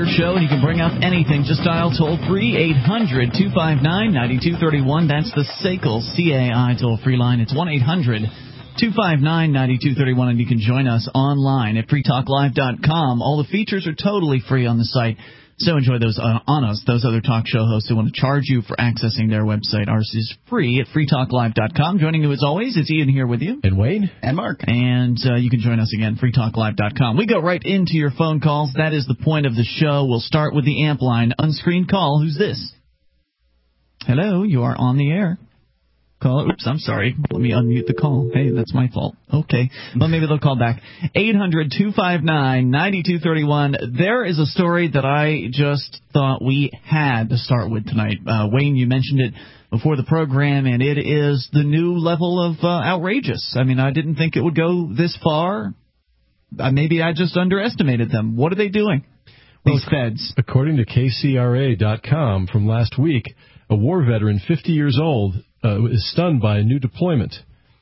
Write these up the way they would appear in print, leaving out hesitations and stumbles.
your show, and you can bring up anything. Just dial toll-free 800-259-9231. That's the SACL CAI toll-free line. It's 1-800-259-9231, and you can join us online at freetalklive.com. All the features are totally free on the site. So enjoy those on us, those other talk show hosts who want to charge you for accessing their website. Ours is free at freetalklive.com. Joining you as always, it's Ian here with you. And Wayne. And Mark. And you can join us again, freetalklive.com. We go right into your phone calls. That is the point of the show. We'll start with the amp line. Unscreened call. Who's this? Hello, you are on the air. Call. Oops, I'm sorry. Let me unmute the call. Hey, that's my fault. Okay. Well, maybe they'll call back. 800-259-9231. There is a story that I just thought we had to start with tonight. Wayne, you mentioned it before the program, and it is the new level of outrageous. I mean, I didn't think it would go this far. Maybe I just underestimated them. What are they doing, these feds? According to KCRA.com from last week, a war veteran 50 years old is stunned by a new deployment.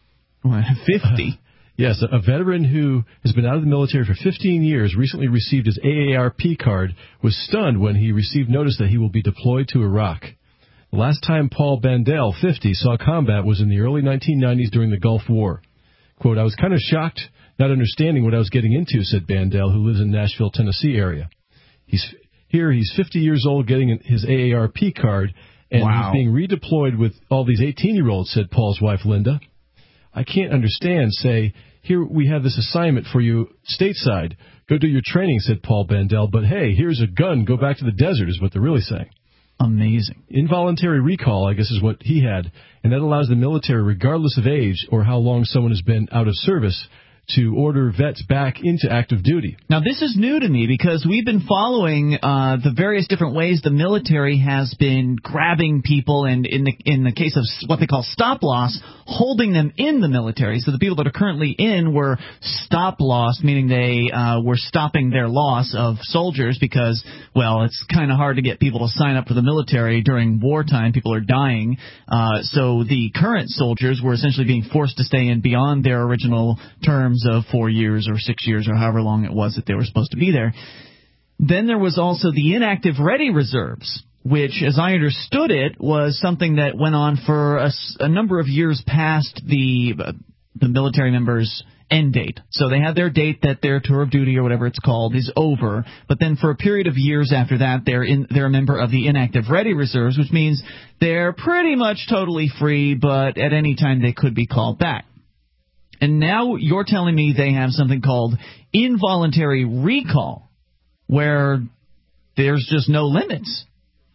50? Yes, a veteran who has been out of the military for 15 years recently received his AARP card, was stunned when he received notice that he will be deployed to Iraq. The last time Paul Bandel, 50, saw combat was in the early 1990s during the Gulf War. Quote, I was kind of shocked, not understanding what I was getting into, said Bandel, who lives in Nashville, Tennessee area. He's 50 years old getting his AARP card, and he's being redeployed with all these 18-year-olds, said Paul's wife, Linda. I can't understand. Say, here we have this assignment for you stateside. Go do your training, said Paul Bandel. But, hey, here's a gun. Go back to the desert is what they're really saying. Amazing. Involuntary recall, I guess, is what he had. And that allows the military, regardless of age or how long someone has been out of service, to order vets back into active duty. Now, this is new to me because we've been following the various different ways the military has been grabbing people and, in the case of what they call stop-loss, holding them in the military. So the people that are currently in were stop-loss, meaning they were stopping their loss of soldiers because, well, it's kind of hard to get people to sign up for the military during wartime. People are dying. So the current soldiers were essentially being forced to stay in beyond their original terms of 4 years or 6 years or however long it was that they were supposed to be there. Then there was also the inactive ready reserves, which, as I understood it, was something that went on for a number of years past the military members' end date. So they had their date that their tour of duty or whatever it's called is over, but then for a period of years after that, they're a member of the inactive ready reserves, which means they're pretty much totally free, but at any time they could be called back. And now you're telling me they have something called involuntary recall, where there's just no limits.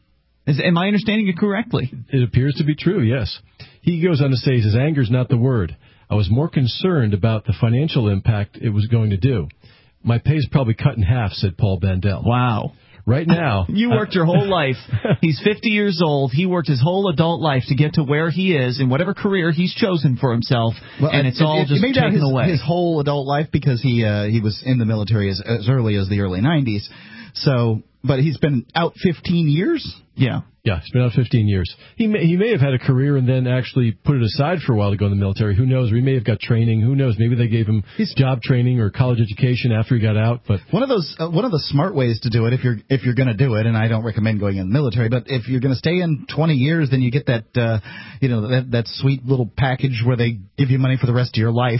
Am I understanding it correctly? It appears to be true, yes. He goes on to say, he says, anger's not the word. I was more concerned about the financial impact it was going to do. My pay's probably cut in half, said Paul Bandel. Wow. Right now... You worked your whole life. He's 50 years old. He worked his whole adult life to get to where he is in whatever career he's chosen for himself, and it's all just taken away. His whole adult life because he was in the military as early as the early 90s. So, but he's been out 15 years? Yeah. Yeah, he's been out 15 years. He may have had a career and then actually put it aside for a while to go in the military. Who knows? Or he may have got training. Who knows? Maybe they gave him job training or college education after he got out. But one of the smart ways to do it, if you're going to do it, and I don't recommend going in the military, but if you're going to stay in 20 years, then you get that that sweet little package where they give you money for the rest of your life,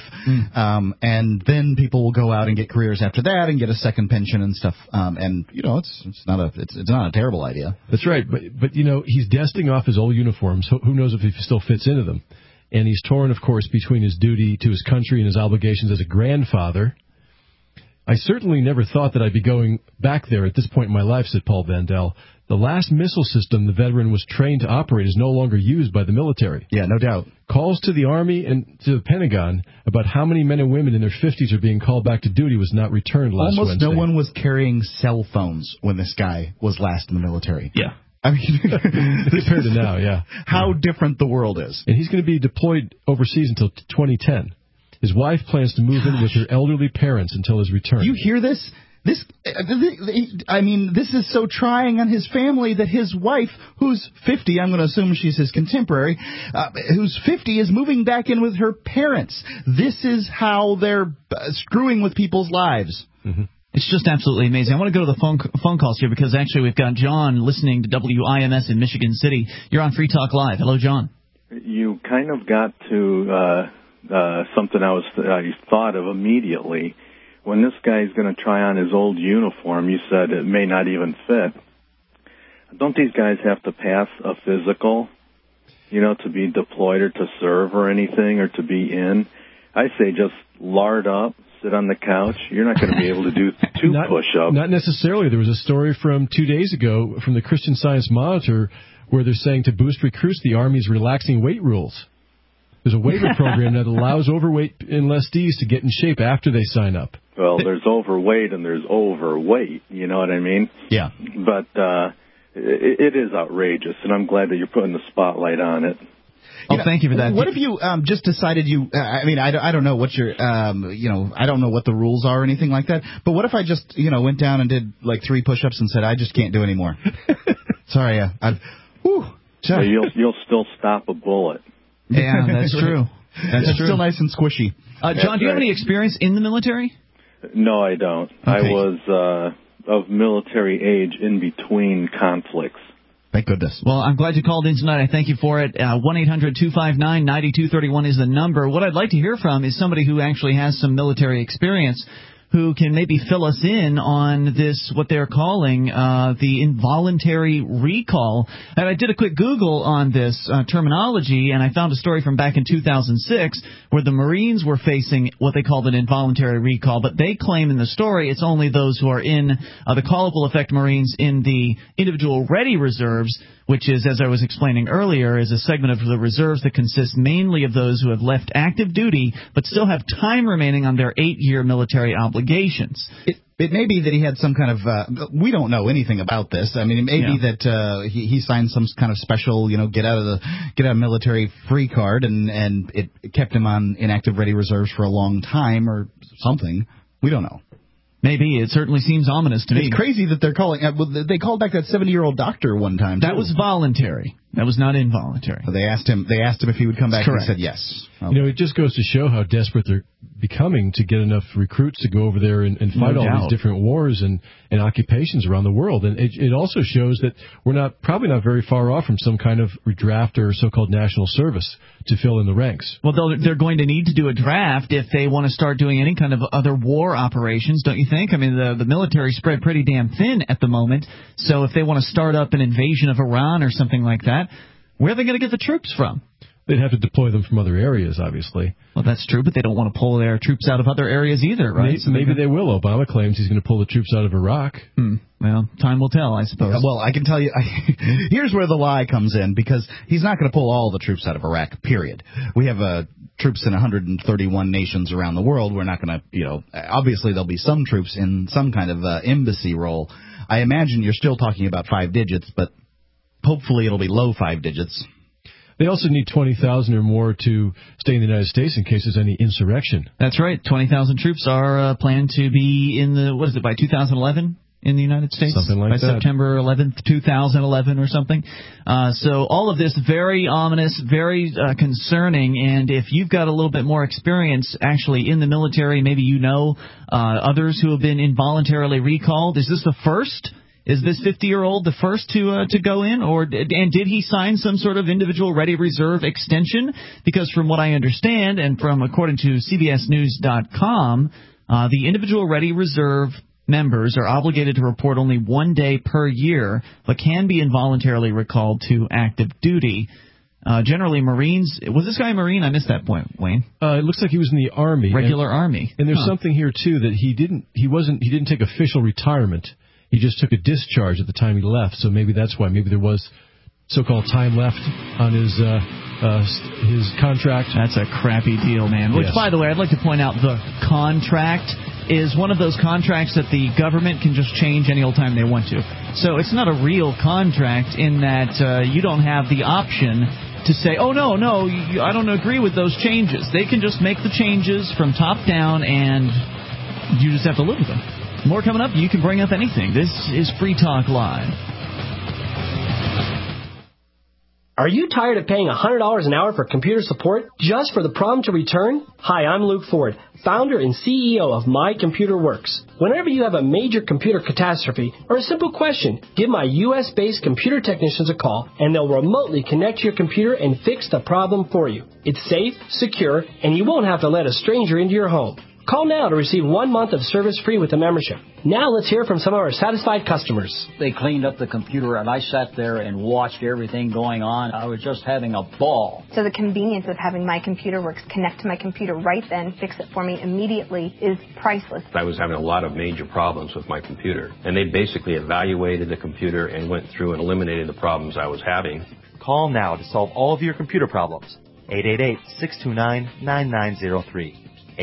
and then people will go out and get careers after that and get a second pension and stuff. And it's not a terrible idea. That's right, but he's dusting off his old uniforms. Who knows if he still fits into them? And he's torn, of course, between his duty to his country and his obligations as a grandfather. I certainly never thought that I'd be going back there at this point in my life, said Paul Bandel. The last missile system the veteran was trained to operate is no longer used by the military. Yeah, no doubt. Calls to the Army and to the Pentagon about how many men and women in their 50s are being called back to duty was not returned last Wednesday. Almost no one was carrying cell phones when this guy was last in the military. Yeah. I mean, compared to now, yeah. How different the world is. And he's going to be deployed overseas until 2010. His wife plans to move in with her elderly parents until his return. You hear this? This is so trying on his family that his wife, who's 50, I'm going to assume she's his contemporary, who's 50, is moving back in with her parents. This is how they're screwing with people's lives. Mm-hmm. It's just absolutely amazing. I want to go to the phone calls here because actually we've got John listening to WIMS in Michigan City. You're on Free Talk Live. Hello, John. You kind of got to something I thought of immediately. When this guy's going to try on his old uniform, you said it may not even fit. Don't these guys have to pass a physical, to be deployed or to serve or anything or to be in? I say just lard up. Sit on the couch. You're not going to be able to do two push-ups. Not necessarily. There was a story from 2 days ago from the Christian Science Monitor where they're saying to boost recruits, the Army's relaxing weight rules. There's a waiver program that allows overweight enlistees to get in shape after they sign up. Well, there's overweight and there's overweight. You know what I mean? Yeah. But it is outrageous, and I'm glad that you're putting the spotlight on it. Thank you for that. What if you just decided I don't know what your, I don't know what the rules are or anything like that, but what if I just, went down and did like 3 push-ups and said, I just can't do any more? Sorry, So you'll still stop a bullet. Yeah, that's true. That's still nice and squishy. John, do you have any experience in the military? No, I don't. Okay. I was of military age in between conflicts. Thank goodness. Well, I'm glad you called in tonight. I thank you for it. 1-800-259-9231 is the number. What I'd like to hear from is somebody who actually has some military experience who can maybe fill us in on this, what they're calling the involuntary recall. And I did a quick Google on this terminology, and I found a story from back in 2006 where the Marines were facing what they called an involuntary recall, but they claim in the story it's only those who are in the callable effect Marines in the individual ready reserves, which is, as I was explaining earlier, is a segment of the reserves that consists mainly of those who have left active duty but still have time remaining on their 8-year military obligations. It may be that he had some kind of we don't know anything about this. I mean, it may be that he signed some kind of special, get out of military free card, and it kept him on inactive ready reserves for a long time or something. We don't know. Maybe. It certainly seems ominous to me. It's crazy that they're calling. They called back that 70-year-old doctor one time. That was voluntary. That was not involuntary. They asked him if he would come back, and he said yes. Okay. It just goes to show how desperate they're becoming to get enough recruits to go over there and fight all these different wars and occupations around the world. And it also shows that we're probably not very far off from some kind of redraft or so-called national service to fill in the ranks. Well, they're going to need to do a draft if they want to start doing any kind of other war operations, don't you think? I mean, the military spread pretty damn thin at the moment. So if they want to start up an invasion of Iran or something like that, where are they going to get the troops from? They'd have to deploy them from other areas, obviously. Well, that's true, but they don't want to pull their troops out of other areas either, right? Maybe they will. Obama claims he's going to pull the troops out of Iraq. Well, time will tell, I suppose. Well, I can tell you, here's where the lie comes in, because he's not going to pull all the troops out of Iraq, period. We have troops in 131 nations around the world. We're not going to, obviously there'll be some troops in some kind of embassy role. I imagine you're still talking about 5 digits, but hopefully it'll be low 5 digits. They also need 20,000 or more to stay in the United States in case there's any insurrection. That's right. 20,000 troops are planned to be in by 2011 in the United States? Something like that. By September 11th, 2011 or something. So all of this very ominous, very concerning, and if you've got a little bit more experience actually in the military, maybe others who have been involuntarily recalled. Is this the first? Is this 50-year-old the first to go in, and did he sign some sort of individual ready reserve extension? Because from what I understand, and according to CBSNews.com, the individual ready reserve members are obligated to report only 1 day per year, but can be involuntarily recalled to active duty. Generally, Marines. Was this guy a Marine? I missed that point, Wayne. It looks like he was in the Army, regular Army. And there's something here too that he didn't take official retirement. He just took a discharge at the time he left, so maybe that's why. Maybe there was so-called time left on his contract. That's a crappy deal, man. Which, by the way, I'd like to point out the contract is one of those contracts that the government can just change any old time they want to. So it's not a real contract in that you don't have the option to say, oh, no, I don't agree with those changes. They can just make the changes from top down, and you just have to live with them. More coming up. You can bring up anything. This is Free Talk Live. Are you tired of paying $100 an hour for computer support just for the problem to return? Hi, I'm Luke Ford, founder and CEO of My Computer Works. Whenever you have a major computer catastrophe or a simple question, give my U.S.-based computer technicians a call, and they'll remotely connect your computer and fix the problem for you. It's safe, secure, and you won't have to let a stranger into your home. Call now to receive 1 month of service free with a membership. Now let's hear from some of our satisfied customers. They cleaned up the computer, and I sat there and watched everything going on. I was just having a ball. So the convenience of having My Computer Works connect to my computer right then, fix it for me immediately, is priceless. I was having a lot of major problems with my computer, and they basically evaluated the computer and went through and eliminated the problems I was having. Call now to solve all of your computer problems. 888-629-9903.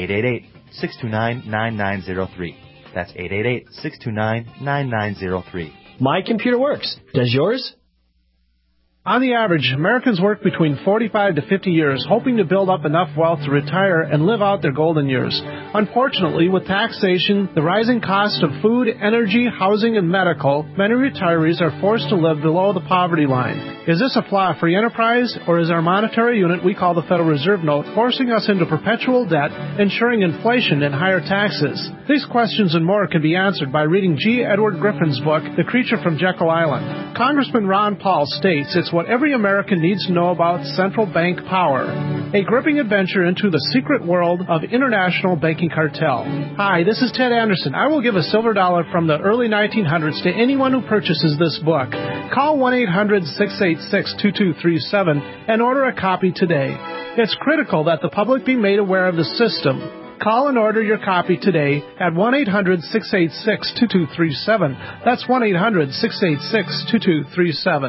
888-629-9903. That's 888-629-9903. My Computer Works. Does yours? On the average, Americans work between 45 to 50 years, hoping to build up enough wealth to retire and live out their golden years. Unfortunately, with taxation, the rising cost of food, energy, housing, and medical, many retirees are forced to live below the poverty line. Is this a flaw of free enterprise, or is our monetary unit we call the Federal Reserve Note forcing us into perpetual debt, ensuring inflation and higher taxes? These questions and more can be answered by reading G. Edward Griffin's book, The Creature from Jekyll Island. Congressman Ron Paul states it's what every American needs to know about central bank power. A gripping adventure into the secret world of international banking cartel. Hi, this is Ted Anderson. I will give a silver dollar from the early 1900s to anyone who purchases this book. Call 1-800-686-2237 and order a copy today. It's critical that the public be made aware of the system. Call and order your copy today at 1-800-686-2237. That's 1-800-686-2237.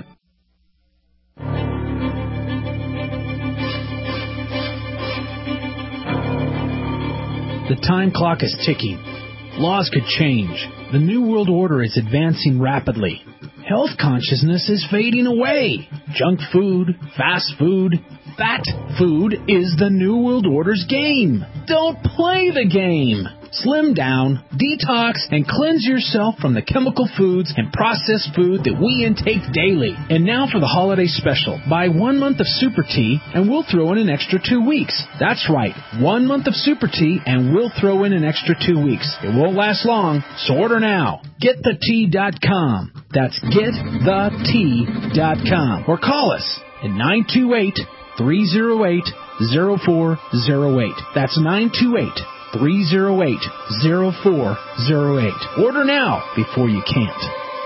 The time clock is ticking. Laws could change. The New World Order is advancing rapidly. Health consciousness is fading away. Junk food, fast food, fat food is the New World Order's game. Don't play the game. Slim down, detox, and cleanse yourself from the chemical foods and processed food that we intake daily. And now for the holiday special. Buy 1 month of Super Tea, and we'll throw in an extra 2 weeks. That's right, 1 month of Super Tea, and we'll throw in an extra 2 weeks. It won't last long, so order now. GetTheTea.com. That's GetTheTea.com. Or call us at 928-308-0408. That's 928-308-0408. Order now before you can't.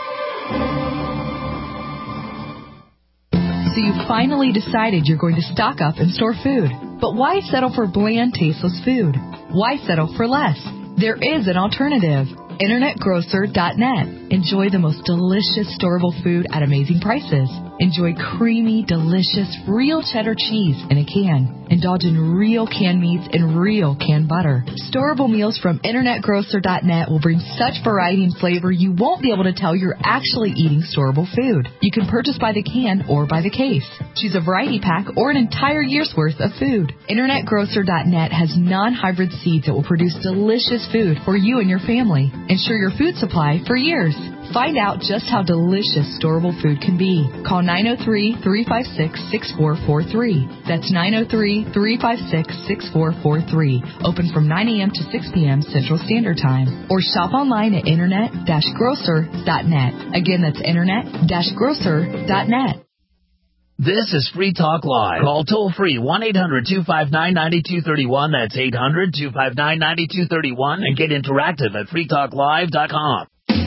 So you finally decided you're going to stock up and store food. But why settle for bland, tasteless food? Why settle for less? There is an alternative. InternetGrocer.net. Enjoy the most delicious storable food at amazing prices. Enjoy creamy, delicious, real cheddar cheese in a can. Indulge in real canned meats and real canned butter. Storable meals from InternetGrocer.net will bring such variety and flavor you won't be able to tell you're actually eating storable food. You can purchase by the can or by the case. Choose a variety pack or an entire year's worth of food. InternetGrocer.net has non-hybrid seeds that will produce delicious food for you and your family. Ensure your food supply for years. Find out just how delicious storable food can be. Call 903-356-6443. That's 903-356-6443. Open from 9 a.m. to 6 p.m. Central Standard Time. Or shop online at internet-grocer.net. Again, that's internet-grocer.net. This is Free Talk Live. Call toll-free 1-800-259-9231. That's 800-259-9231. And get interactive at freetalklive.com.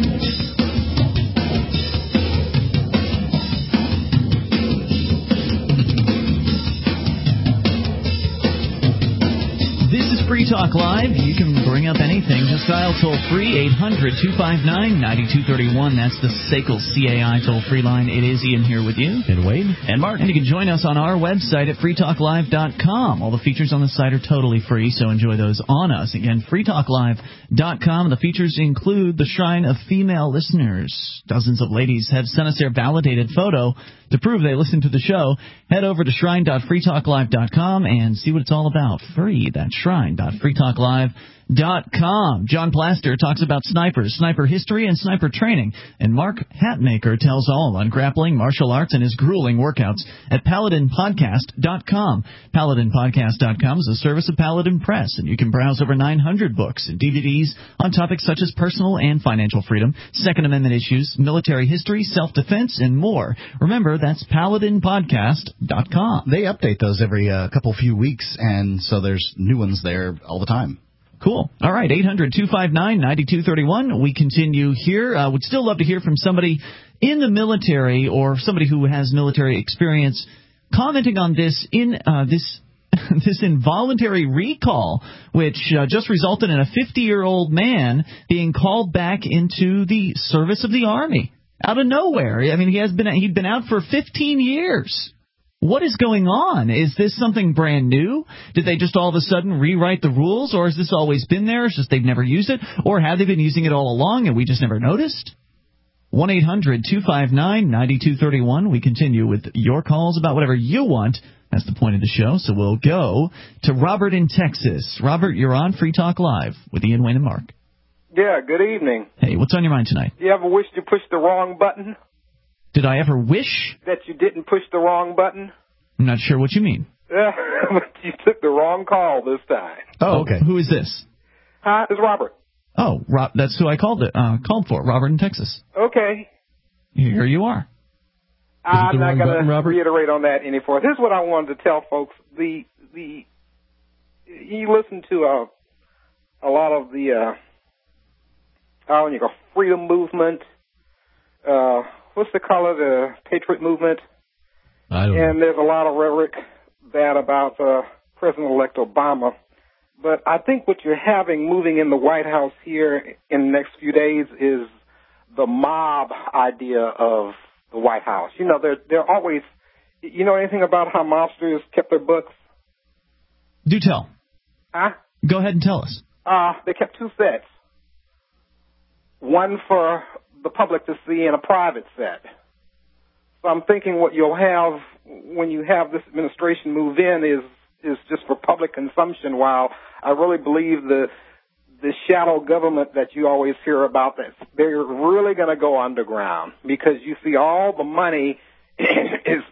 This is Free Talk Live. You can bring up anything. Just dial toll-free 800-259-9231. That's the SACL CAI toll-free line. It is Ian here with you. And Wayne. And Mark. And you can join us on our website at freetalklive.com. All the features on the site are totally free, so enjoy those on us. Again, freetalklive.com. The features include the Shrine of Female Listeners. Dozens of ladies have sent us their validated photo to prove they listen to the show. Head over to shrine.freetalklive.com and see what it's all about. Free. That's shrine.freetalklive.com. John Plaster talks about snipers, sniper history, and sniper training. And Mark Hatmaker tells all on grappling, martial arts, and his grueling workouts at PaladinPodcast.com. PaladinPodcast.com is a service of Paladin Press, and you can browse over 900 books and DVDs on topics such as personal and financial freedom, Second Amendment issues, military history, self-defense, and more. Remember, that's PaladinPodcast.com. They update those every few weeks, and so there's new ones there all the time. Cool. All right, 800-259-9231. We continue here. Would still love to hear from somebody in the military or somebody who has military experience commenting on this this involuntary recall, which just resulted in a 50-year-old man being called back into the service of the Army out of nowhere. I mean, he'd been out for 15 years. What is going on? Is this something brand new? Did they just all of a sudden rewrite the rules, or has this always been there? It's just they've never used it, or have they been using it all along and we just never noticed? 1-800-259-9231. We continue with your calls about whatever you want. That's the point of the show, so we'll go to Robert in Texas. Robert, you're on Free Talk Live with Ian, Wayne, and Mark. Yeah, good evening. Hey, what's on your mind tonight? You ever wished you pushed the wrong button? Did I ever wish? That you didn't push the wrong button? I'm not sure what you mean. Yeah, you took the wrong call this time. Oh, okay. Who is this? Hi, it's Robert. Oh, that's who I called for, Robert in Texas. Okay. Here you are. I'm not going to reiterate on that any further. This is what I wanted to tell folks. You listen to a lot of the freedom movement. What's the color? The Patriot movement. I don't know. And there's a lot of rhetoric bad about President-elect Obama. But I think what you're having moving in the White House here in the next few days is the mob idea of the White House. You know, they're always, you know anything about how mobsters kept their books? Do tell. Huh? Go ahead and tell us. They kept two sets. One for the public to see and a private set. So I'm thinking what you'll have when you have this administration move in is just for public consumption, while I really believe the shadow government that you always hear about, that they're really going to go underground, because you see all the money is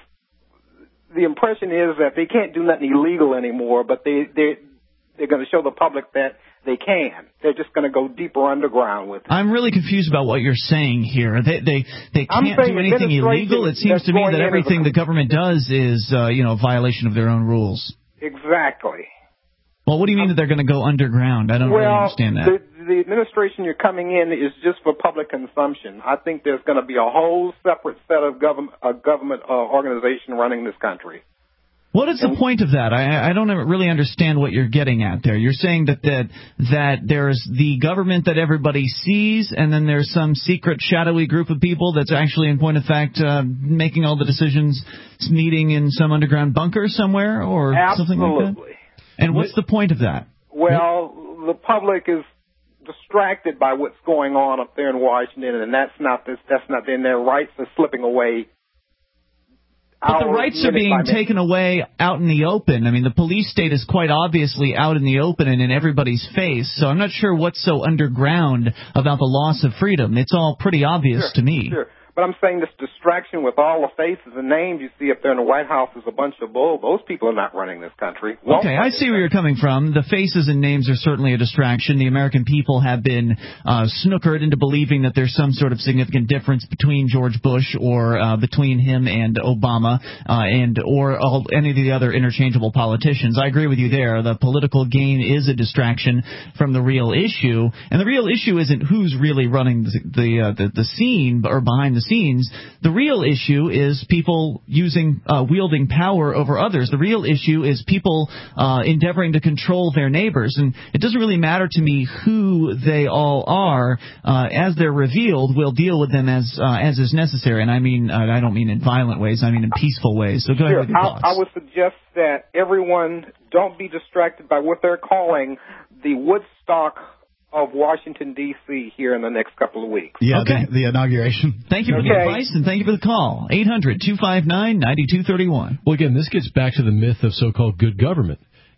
the impression is that they can't do nothing illegal anymore, but they're going to show the public that they can. They're just going to go deeper underground with it. I'm really confused about what you're saying here. They can't do anything illegal. It seems to me that everything the government does is a violation of their own rules. Exactly. Well, what do you mean that they're going to go underground? I don't really understand that. The administration you're coming in is just for public consumption. I think there's going to be a whole separate set of government organization running this country. What is the point of that? I don't really understand what you're getting at there. You're saying that there's the government that everybody sees, and then there's some secret, shadowy group of people that's actually, in point of fact, making all the decisions, meeting in some underground bunker somewhere or something like that? Absolutely. And what's the point of that? Well, the public is distracted by what's going on up there in Washington, and that's not in their rights are slipping away. But the rights are being taken away out in the open. I mean, the police state is quite obviously out in the open and in everybody's face, so I'm not sure what's so underground about the loss of freedom. It's all pretty obvious to me. Sure. But I'm saying this distraction with all the faces and names you see up there in the White House is a bunch of bull. Those people are not running this country. Okay, I see where you're coming from. The faces and names are certainly a distraction. The American people have been snookered into believing that there's some sort of significant difference between George Bush or between him and Obama or any of the other interchangeable politicians. I agree with you there. The political gain is a distraction from the real issue, and the real issue isn't who's really running the scene or behind the scenes. The real issue is people wielding power over others. The real issue is people endeavoring to control their neighbors. And it doesn't really matter to me who they all are. As they're revealed, we'll deal with them as is necessary. And I don't mean in violent ways. I mean in peaceful ways. So go ahead with your thoughts. I would suggest that everyone don't be distracted by what they're calling the Woodstock of Washington, D.C. here in the next couple of weeks. Yeah, okay. The inauguration. Thank you for the advice, and thank you for the call. 800-259-9231. Well, again, this gets back to the myth of so-called good government.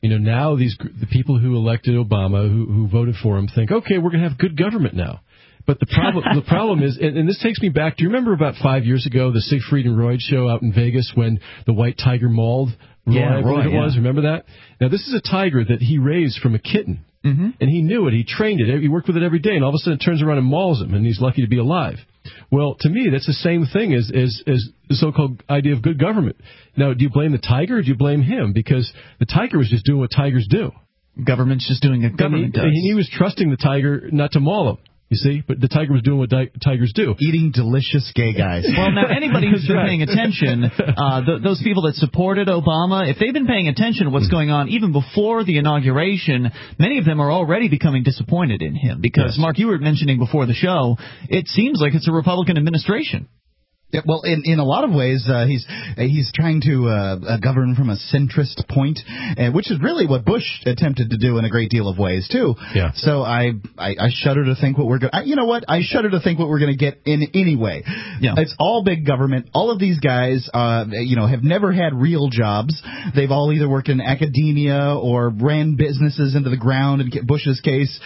Now the people who elected Obama, who voted for him, think, okay, we're going to have good government now. But the problem is, and this takes me back. Do you remember about 5 years ago the Siegfried and Roy show out in Vegas when the white tiger mauled Roy? I believe it was. Remember that? Now this is a tiger that he raised from a kitten, and he knew it. He trained it. He worked with it every day, and all of a sudden it turns around and mauls him, and he's lucky to be alive. Well, to me, that's the same thing as the so-called idea of good government. Now, do you blame the tiger or do you blame him? Because the tiger was just doing what tigers do. Government's just doing what government does. And he was trusting the tiger not to maul him. You see, but the tiger was doing what tigers do. Eating delicious gay guys. Well, now, anybody who's been paying attention, those people that supported Obama, if they've been paying attention to what's going on even before the inauguration, many of them are already becoming disappointed in him. Because, Mark, you were mentioning before the show, it seems like it's a Republican administration. Yeah, well, in a lot of ways, he's trying to govern from a centrist point, which is really what Bush attempted to do in a great deal of ways too. Yeah. So I shudder to think what we're going. You know what? I shudder to think what we're going to get in anyway. Yeah. It's all big government. All of these guys, have never had real jobs. They've all either worked in academia or ran businesses into the ground. In Bush's case,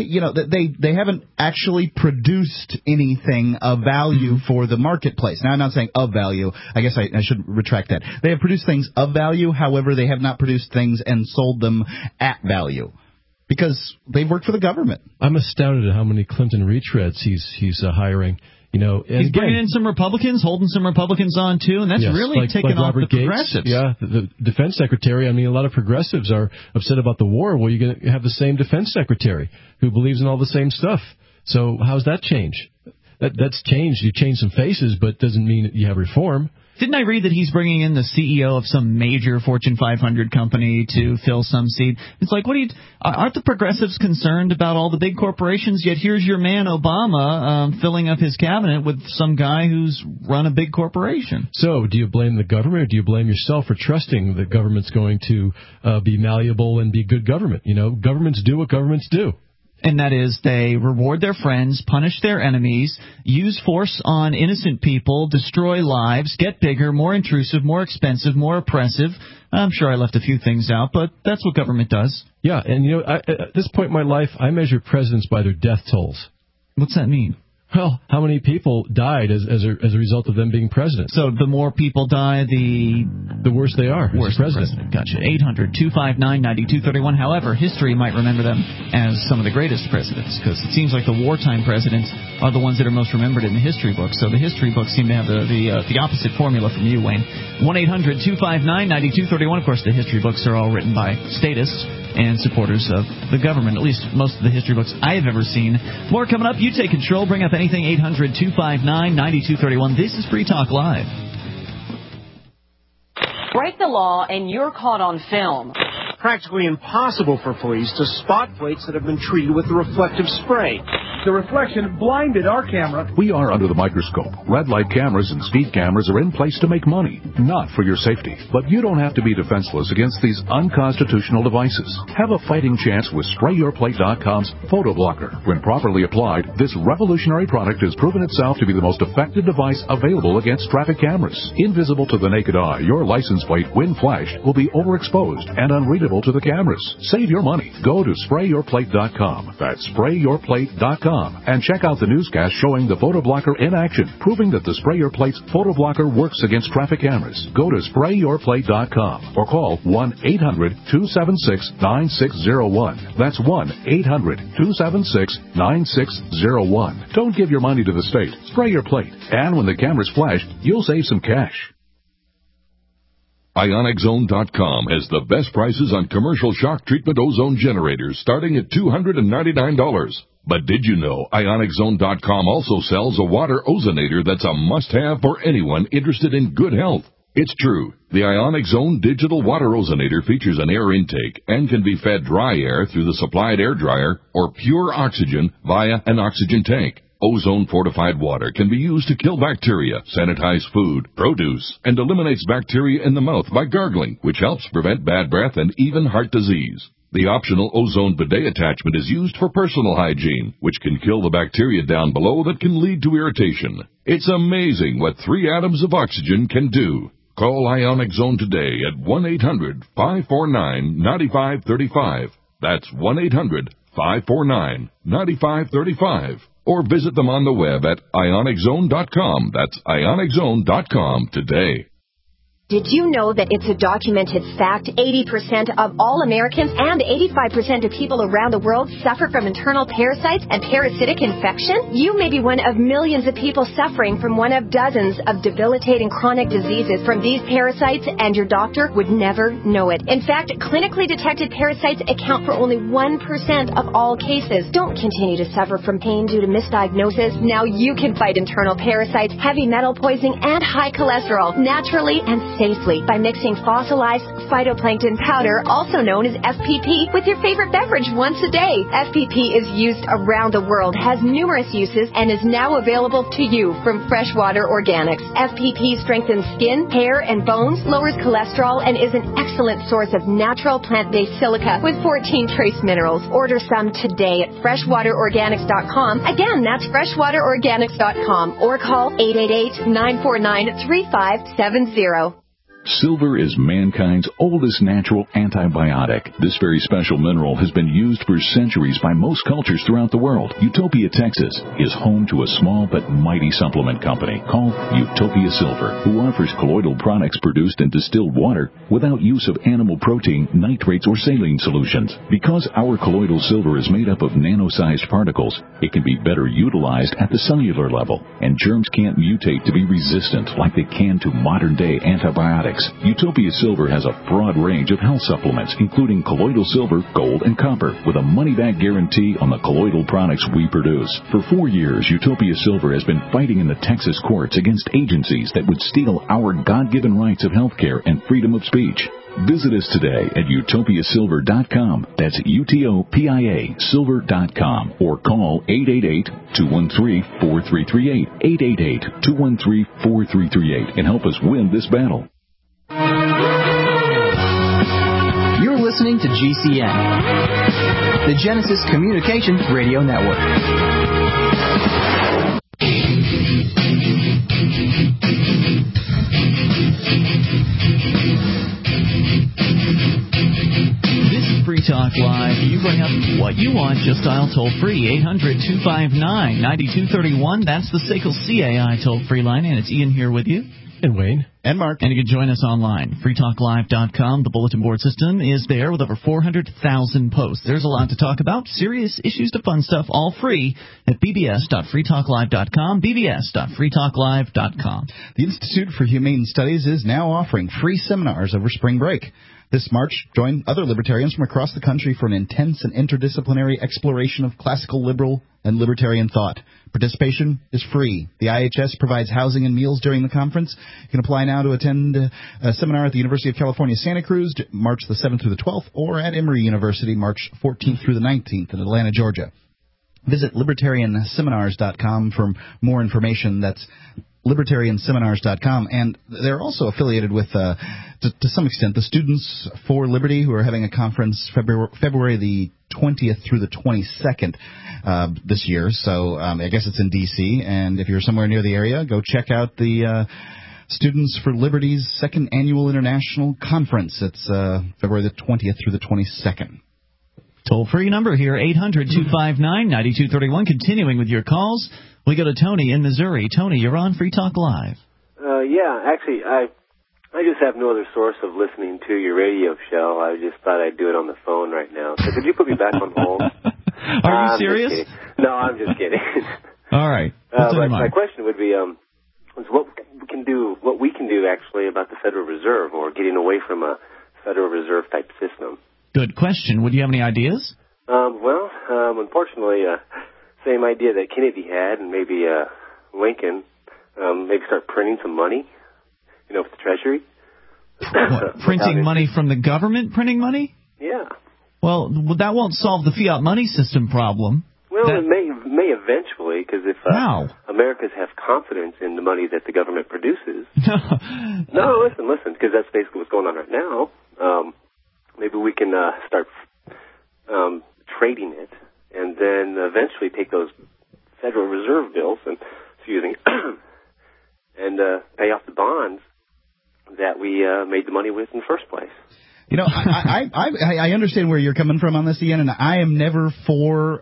they haven't actually produced anything of value for the marketplace. Now, I'm not saying of value. I guess I should retract that. They have produced things of value. However, they have not produced things and sold them at value because they've worked for the government. I'm astounded at how many Clinton retreads he's hiring. He's bringing in some Republicans, holding some Republicans on, too, and that's really taking off the progressives. Yeah, the defense secretary. I mean, a lot of progressives are upset about the war. Well, you're going to have the same defense secretary who believes in all the same stuff. So how's that change? That's changed. You change some faces, but doesn't mean you have reform. Didn't I read that he's bringing in the CEO of some major Fortune 500 company to fill some seat? It's like, aren't the progressives concerned about all the big corporations? Yet here's your man Obama filling up his cabinet with some guy who's run a big corporation. So do you blame the government or do you blame yourself for trusting the government's going to be malleable and be good government? Governments do what governments do. And that is, they reward their friends, punish their enemies, use force on innocent people, destroy lives, get bigger, more intrusive, more expensive, more oppressive. I'm sure I left a few things out, but that's what government does. Yeah, and at this point in my life, I measure presidents by their death tolls. What's that mean? Well, how many people died as a result of them being president? So the more people die, the worse they are. Worse president. Gotcha. 800-259-9231. However, history might remember them as some of the greatest presidents, because it seems like the wartime presidents are the ones that are most remembered in the history books. So the history books seem to have the opposite formula from you, Wayne. 1-800-259-9231. Of course, the history books are all written by statists and supporters of the government, at least most of the history books I have ever seen. More coming up. You take control. Bring up anything. 800-259-9231. This is Free Talk Live. Break the law and you're caught on film. Practically impossible for police to spot plates that have been treated with reflective spray. The reflection blinded our camera. We are under the microscope. Red light cameras and speed cameras are in place to make money, not for your safety. But you don't have to be defenseless against these unconstitutional devices. Have a fighting chance with SprayYourPlate.com's Photo Blocker. When properly applied, this revolutionary product has proven itself to be the most effective device available against traffic cameras. Invisible to the naked eye, your license plate, when flashed, will be overexposed and unreadable to the cameras. Save your money. Go to SprayYourPlate.com. That's SprayYourPlate.com. And check out the newscast showing the Photo Blocker in action, proving that the Spray Your Plate's Photo Blocker works against traffic cameras. Go to SprayYourPlate.com or call 1-800-276-9601. That's 1-800-276-9601. Don't give your money to the state. Spray your plate. And when the cameras flash, you'll save some cash. IonicZone.com has the best prices on commercial shock treatment ozone generators starting at $299. But did you know IonicZone.com also sells a water ozonator that's a must-have for anyone interested in good health? It's true. The Ionic Zone digital water ozonator features an air intake and can be fed dry air through the supplied air dryer or pure oxygen via an oxygen tank. Ozone-fortified water can be used to kill bacteria, sanitize food, produce, and eliminates bacteria in the mouth by gargling, which helps prevent bad breath and even heart disease. The optional ozone bidet attachment is used for personal hygiene, which can kill the bacteria down below that can lead to irritation. It's amazing what 3 atoms of oxygen can do. Call Ionic Zone today at 1-800-549-9535. That's 1-800-549-9535. Or visit them on the web at ioniczone.com. That's ioniczone.com today. Did you know that it's a documented fact 80% of all Americans and 85% of people around the world suffer from internal parasites and parasitic infection? You may be one of millions of people suffering from one of dozens of debilitating chronic diseases from these parasites, and your doctor would never know it. In fact, clinically detected parasites account for only 1% of all cases. Don't continue to suffer from pain due to misdiagnosis. Now you can fight internal parasites, heavy metal poisoning, and high cholesterol naturally and safely by mixing fossilized phytoplankton powder, also known as FPP, with your favorite beverage once a day. FPP is used around the world, has numerous uses, and is now available to you from Freshwater Organics. FPP strengthens skin, hair, and bones, lowers cholesterol, and is an excellent source of natural plant-based silica with 14 trace minerals. Order some today at freshwaterorganics.com. Again, that's freshwaterorganics.com, or call 888-949-3570. Silver is mankind's oldest natural antibiotic. This very special mineral has been used for centuries by most cultures throughout the world. Utopia, Texas is home to a small but mighty supplement company called Utopia Silver, who offers colloidal products produced in distilled water without use of animal protein, nitrates, or saline solutions. Because our colloidal silver is made up of nano-sized particles, it can be better utilized at the cellular level, and germs can't mutate to be resistant like they can to modern-day antibiotics. Utopia Silver has a broad range of health supplements, including colloidal silver, gold, and copper, with a money-back guarantee on the colloidal products we produce. For 4 years, Utopia Silver has been fighting in the Texas courts against agencies that would steal our God-given rights of health care and freedom of speech. Visit us today at utopiasilver.com. That's UTOPIA silver.com. Or call 888-213-4338. 888-213-4338 and help us win this battle. You're listening to GCN, the Genesis Communications Radio Network. This is Free Talk Live. You bring up what you want, just dial toll-free, 800-259-9231. That's the SACL CAI toll-free line, and it's Ian here with you. And Wayne. And Mark. And you can join us online. freetalklive.com. The bulletin board system is there with over 400,000 posts. There's a lot to talk about. Serious issues to fun stuff, all free at bbs.freetalklive.com, bbs.freetalklive.com. The Institute for Humane Studies is now offering free seminars over spring break. This March, join other libertarians from across the country for an intense and interdisciplinary exploration of classical liberal and libertarian thought. Participation is free. The IHS provides housing and meals during the conference. You can apply now to attend a seminar at the University of California, Santa Cruz, March the 7th through the 12th, or at Emory University, March 14th through the 19th in Atlanta, Georgia. Visit libertarianseminars.com for more information. That's libertarianseminars.com, and they're also affiliated with, to some extent, the Students for Liberty, who are having a conference February the 20th through the 22nd this year. So I guess it's in D.C., and if you're somewhere near the area, go check out the Students for Liberty's second annual international conference. It's February the 20th through the 22nd. Toll-free number here, 800-259-9231. Continuing with your calls, we go to Tony in Missouri. Tony, you're on Free Talk Live. Yeah, actually, I just have no other source of listening to your radio show. I just thought I'd do it on the phone right now. So could you put me back on hold? Are you serious? No, I'm just kidding. All right. My question would be, is what we can do actually about the Federal Reserve, or getting away from a Federal Reserve type system. Good question. Would you have any ideas? Unfortunately, same idea that Kennedy had, and maybe Lincoln, maybe start printing some money, with the Treasury. What, printing money from the government, printing money? Yeah. Well, that won't solve the fiat money system problem. Well, it may eventually, because if Americans have confidence in the money that the government produces. No, listen, because that's basically what's going on right now. Maybe we can start trading it, and then eventually take those Federal Reserve bills and pay off the bonds that we made the money with in the first place. You know, I understand where you're coming from on this, Ian, and I am never for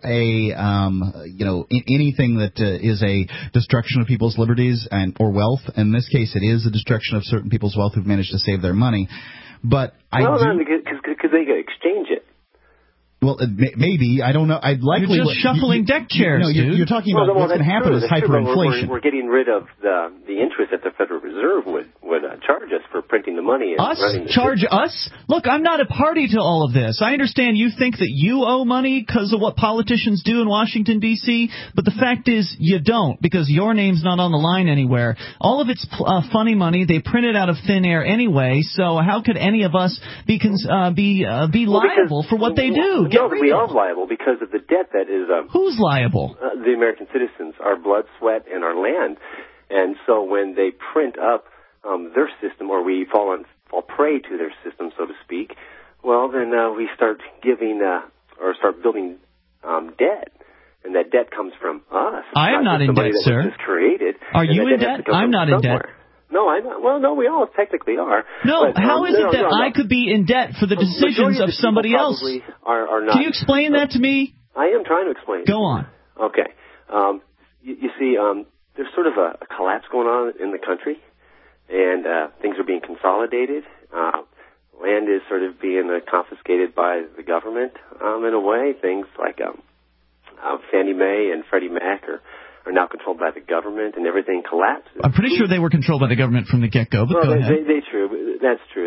anything that is a destruction of people's liberties or wealth. In this case, it is a destruction of certain people's wealth who've managed to save their money. But because they exchange it. Well, maybe. I don't know. You're just shuffling deck chairs, dude. You're talking about what's going to happen is hyperinflation. We're getting rid of the interest that the Federal Reserve would charge us for printing the money. And running the charge us? Look, I'm not a party to all of this. I understand you think that you owe money because of what politicians do in Washington, D.C., but the fact is you don't, because your name's not on the line anywhere. All of it's funny money. They print it out of thin air anyway, so how could any of us be liable for what they do? No, we are liable because of the debt that is... Who's liable? The American citizens, our blood, sweat, and our land. And so when they print up their system, or we fall prey to their system, so to speak, well, then we start building debt. And that debt comes from us. I am not in debt, sir. Created, are you in debt? I'm not in debt. No, I'm not. Well, no, we all technically are. No, but, how is it that I could be in debt for the decisions of somebody else? Are not. Can you explain that to me? I am trying to explain. Go on. Okay. You see, there's sort of a collapse going on in the country, and things are being consolidated. Land is sort of being confiscated by the government in a way. Things like Fannie Mae and Freddie Mac are now controlled by the government, and everything collapses. I'm pretty sure they were controlled by the government from the get-go, but go ahead. That's true.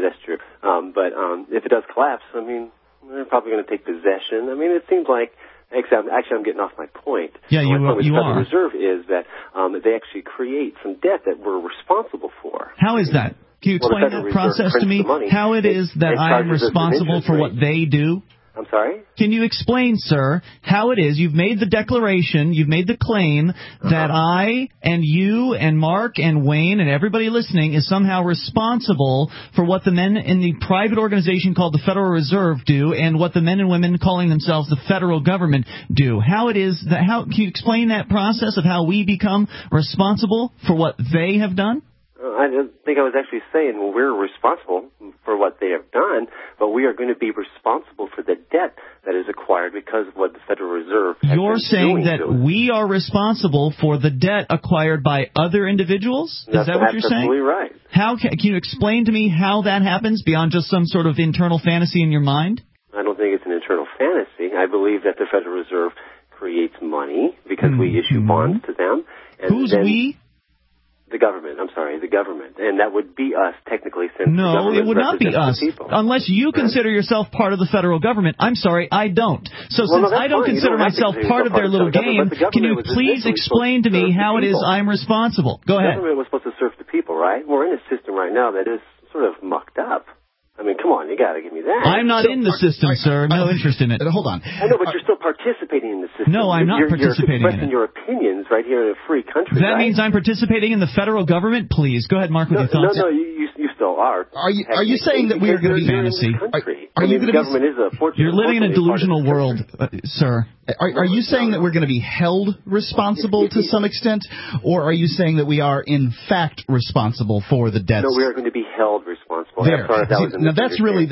But if it does collapse, I mean, they're probably going to take possession. I mean, it seems like, actually I'm getting off my point. Yeah, you are. The Federal Reserve is that they actually create some debt that we're responsible for. How is that? Can you explain that process to me? How it is that I am responsible for what they do? I'm sorry? Can you explain, sir, how it is you've made the declaration, you've made the claim that I and you and Mark and Wayne and everybody listening is somehow responsible for what the men in the private organization called the Federal Reserve do and what the men and women calling themselves the federal government do? How it is that can you explain that process of how we become responsible for what they have done? I don't think I was actually saying, well, we're responsible for what they have done, but we are going to be responsible for the debt that is acquired because of what the Federal Reserve has You're saying that we are responsible for the debt acquired by other individuals? Is that what you're saying? That's absolutely right. How can you explain to me how that happens beyond just some sort of internal fantasy in your mind? I don't think it's an internal fantasy. I believe that the Federal Reserve creates money because we issue bonds to them. And who's we? The government. I'm sorry, the government. And that would be us, technically, since no, the government it would not be us. Unless you consider yourself part of the federal government. I'm sorry, I don't. So since I don't consider myself part of their little game, can you please explain to me how it is I'm responsible? Go ahead. The government was supposed to serve the people, right? We're in a system right now that is sort of mucked up. I mean, come on, you got to give me that. I'm not in the system, sir. No interest in it. Hold on. I know, but you're still participating in the system. No, I'm not participating in it. You're expressing your opinions right here in a free country. That means I'm participating in the federal government? Please, go ahead, Mark, with your thoughts. No, you still are. Are you saying that we are going to be fantasy? Are you going to be? You're living in a delusional world, sir. Are you saying that we're going to be held responsible to some extent, or are you saying that we are in fact responsible for the debts? No, we are going to be held responsible. Now that's really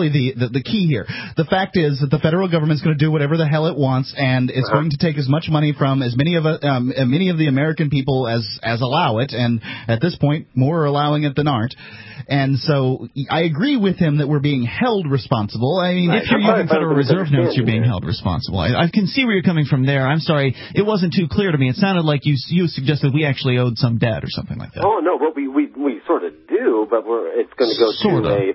the key here. The fact is that the federal government is going to do whatever the hell it wants, and it's going to take as much money from as many of the American people as allow it. And at this point, more are allowing it than aren't. And so I agree with him that we're being held responsible. I mean, if you're using Federal Reserve notes, you're being held responsible. I can see where you're coming from there. I'm sorry, it wasn't too clear to me. It sounded like you suggested we actually owed some debt or something like that. Oh no, well we sort of do, but it's going to go to